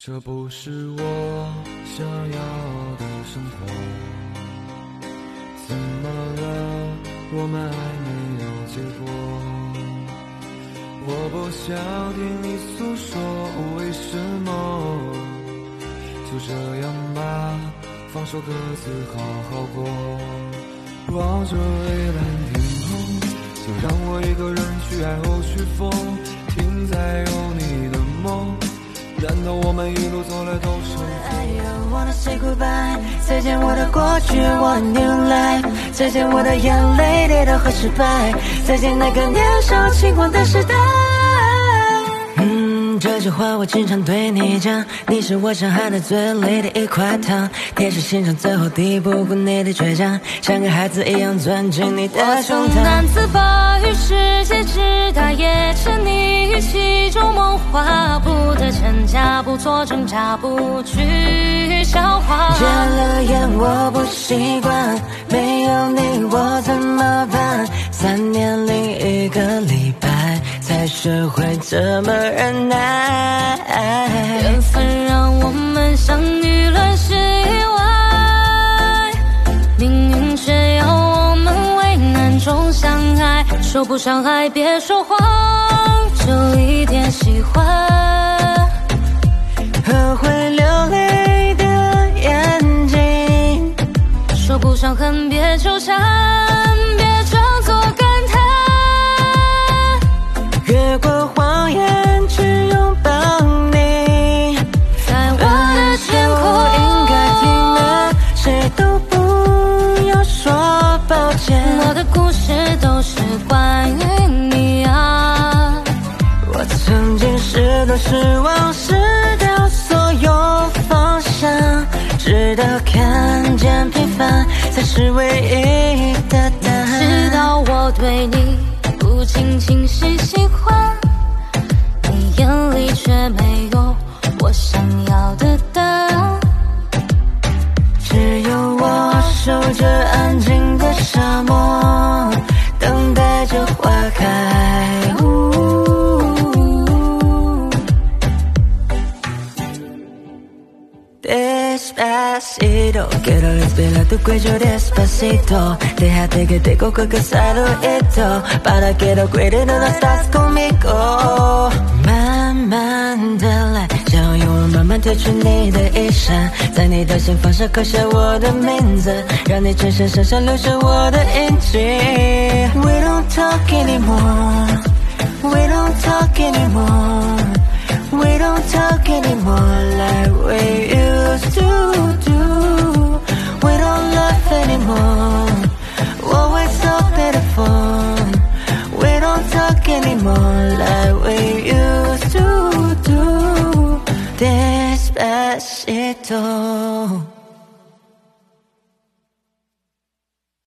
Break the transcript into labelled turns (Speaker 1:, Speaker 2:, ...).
Speaker 1: 这不是我想要的生活，怎么了？我们还没有结果。我不想听你诉说为什么，就这样吧，放手各自好好过。望着蔚蓝天空，就让我一个人去爱后去疯，停在有你的梦。难道我们一路走来都成
Speaker 2: I wanna say goodbye， 再见我的过去 ，One new life， 再见我的眼泪、跌倒和失败，再见那个年少轻狂的时代。这句话我经常对你讲，你是我伤害的最累的一块糖，铁石心肠最后抵不过你的倔强，像个孩子一样钻进你的胸膛。
Speaker 3: 难自拔于世界之大，也沉溺于其中梦话，不得真假，不做挣扎，不去消化。
Speaker 2: 戒了烟我不习惯，没有你我怎么办？3年零1个礼拜，才学会怎么忍耐。
Speaker 3: 缘分让我们相遇乱世意外，命运却要我们为难中相爱。说不上爱别说谎，就一点喜欢。
Speaker 2: 和会流泪的眼睛，
Speaker 3: 说不上恨别纠缠，别装作感叹。
Speaker 2: 越过谎言去拥抱你，
Speaker 3: 在我的天空
Speaker 2: 应该听了谁都不要说抱歉。
Speaker 3: 我的故事都是关于你啊，
Speaker 2: 我曾经失落失望失掉所有方向，直到看见平凡才是唯一的答案。
Speaker 3: 直到我对你不仅仅是喜欢，你眼里却没有我想要的答案。
Speaker 2: 只有我守着安静的沙漠，等待着花开。Despacito, quiero respirar tu cuello despacito, déjate que te coja que saludito, para que lo cuide no estás conmigo。 慢慢的来，想用我慢慢褪去你的衣衫，在你的心房上刻下我的名字，让你全身上下留下我的印记。 We don't talk anymore, we don't talk anymore，We don't talk anymore like we used to do. We don't laugh anymore, always so beautiful. We don't talk anymore like we used to do. Despacito.